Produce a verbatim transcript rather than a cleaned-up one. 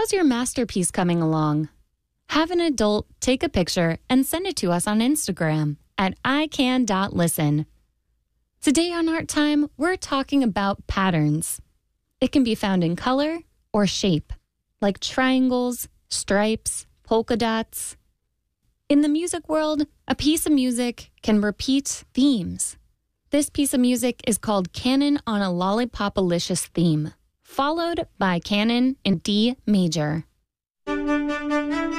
How's your masterpiece coming along? Have an adult take a picture and send it to us on Instagram at i can dot listen. Today on Art Time, we're talking about patterns. It can be found in color or shape, like triangles, stripes, polka dots. In the music world, a piece of music can repeat themes. This piece of music is called Canon on a Lollipopalicious Theme, followed by Canon in D major.